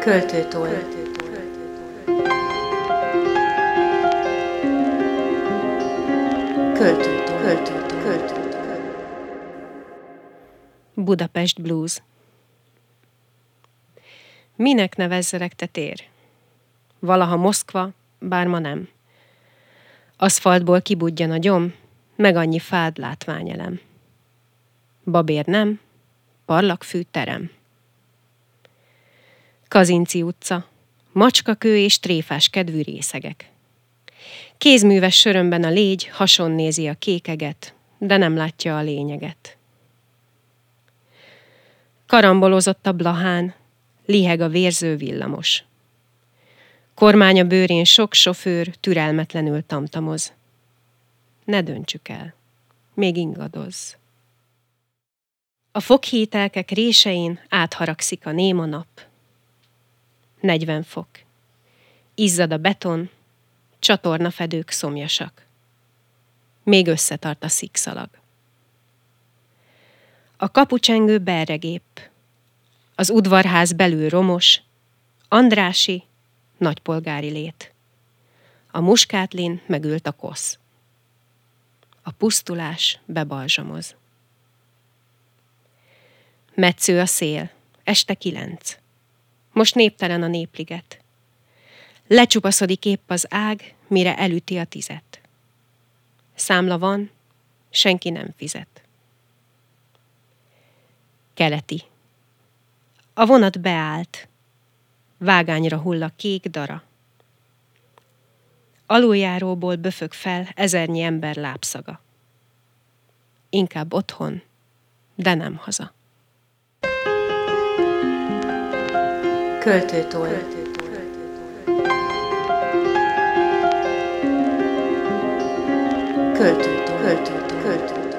Költőtoll. Költőtoll. Budapest Blues. Minek nevezzelek te tér? Valaha Moszkva, bár ma nem. Aszfaltból kibudjan a gyom, meg annyi fád látványelem. Babér nem, parlagfű terem. Kazinczy utca, macskakő és tréfás kedvű részegek. Kézműves sörömben a légy hason nézi a kékeget, de nem látja a lényeget. Karambolozott a blahán, liheg a vérző villamos. Kormánya bőrén sok sofőr türelmetlenül tamtamoz. Ne döntsük el, még ingadozz. A foghítelkek résein átharagszik a néma nap. 40 fok. Izzad a beton, csatornafedők szomjasak. Még összetart a szikszalag. A kapucsengő berregép. Az udvarház belül romos, Andrási, nagypolgári lét. A muskátlin megült a kosz. A pusztulás bebalzsamoz. Metsző a szél, este 9. Most néptelen a népliget. Lecsupaszodik épp az ág, mire elüti a 10. Számla van, senki nem fizet. Keleti. A vonat beállt. Vágányra hull a kék dara. Aluljáróból böfög fel ezernyi ember lábszaga. Inkább otthon, de nem haza. Költőtoll. Költőtoll.